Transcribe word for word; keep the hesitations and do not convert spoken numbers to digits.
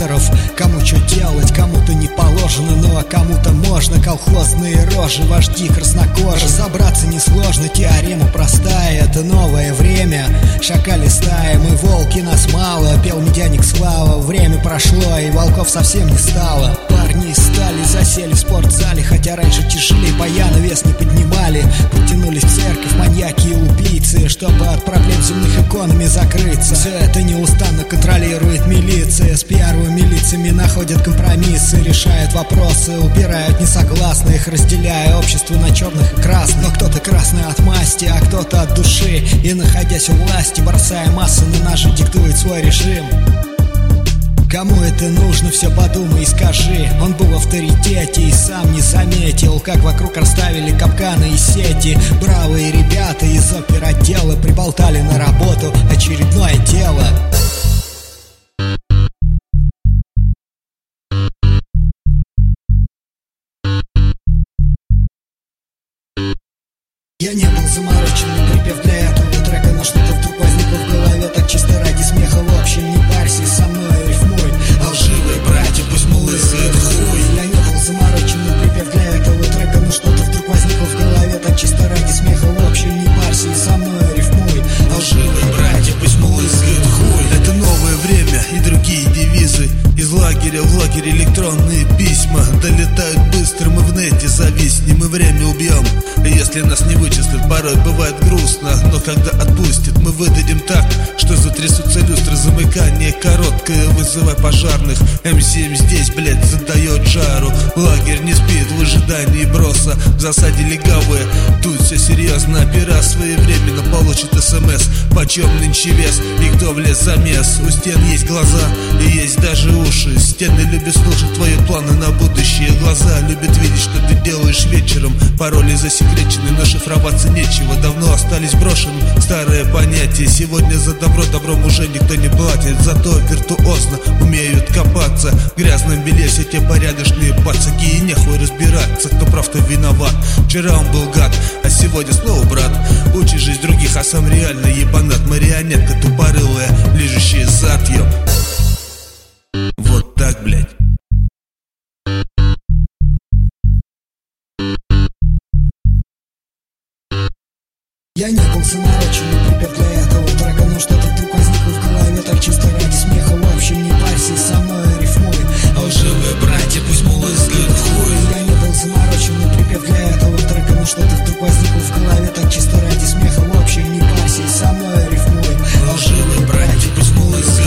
авторов. Кому что делать, кому-то не положено, ну а кому-то можно. Колхозные рожи, вожди краснокожие. Разобраться несложно, теорема простая. Это новое время, шакали стаи. Мы волки, нас мало, пел медяник Слава. Время прошло, и волков совсем не стало. Парни из стали засели в спортзале, хотя раньше тяжелее баяна вес не поднимали. Потянулись в церковь маньяки и убийцы, чтобы от проблем земных экономий закрыться. Все это неустанно контролирует милиция. С первыми лицами находят компромиссы, решают вопросы, убирают несогласных, разделяя общество на черных и красных. Но кто-то красный от масти, а кто-то от души. И находясь у власти, бросая массы на ножи, диктует свой режим. Кому это нужно, все подумай и скажи. Он был в авторитете и сам не заметил, как вокруг расставили капканы и сети. Бравые ребята из оперотдела приболтали на работу очередное дело. Я не был замороченный припев для этого трека, но что-то вдруг возникло в голове так чисто ради смеха. В общем, не парься, со мной рифмуй. Алживые братья, пусть мулызают хуй. Я не был замороченный припев для этого трека, но что-то вдруг возникло в голове так чисто ради смеха. В общем, не парься, со мной рифмуй. Алживые братья, пусть мулызают хуй. Это новое время и другие девизы. Из лагеря в лагерь электронные письма долетают быстро, мы в нете зависнем и время убьем. Если нас не вычислят, порой бывает грустно, но когда отпустят, мы выдадим так, что затрясутся люстры. Замыкание короткое, вызывай пожарных. эм семь здесь, блять, задает жару. Лагерь не спит в ожидании броса. В засаде легавые, тут все серьезно. Опера своевременно получит смс. Почем нынче вес и кто влез в замес. У стен есть глаза и есть даже уши. Стены любят слушать твои планы на будущее. Глаза любят видеть, что ты делаешь вечером. Пароли засекречены, но шифроваться нечего. Давно остались брошены старые понятия. Сегодня за добро добром уже никто не платит. Зато виртуозно умеют копаться. В грязном белье все те порядочные пацаки. И нехуй разбираться, кто прав, кто виноват. Вчера он был гад, а сегодня снова брат. Учишь жизнь других, а сам реально ебанат. Марионетка тупорылая, лижущая зад, ёп. Вот так, блядь. Я не был замороченный припев для этого трека, но что-то вдруг возникло в голове так чисто ради смеха. В общем, не парься, со мной рифмуй. Алживые братья, пусть мулызают хуй. Я не был замороченный припев для этого трека, но что-то вдруг возникло в голове так чисто ради смеха. В общем, не парься, со мной рифмуй. Алживые братья, пусть мулызают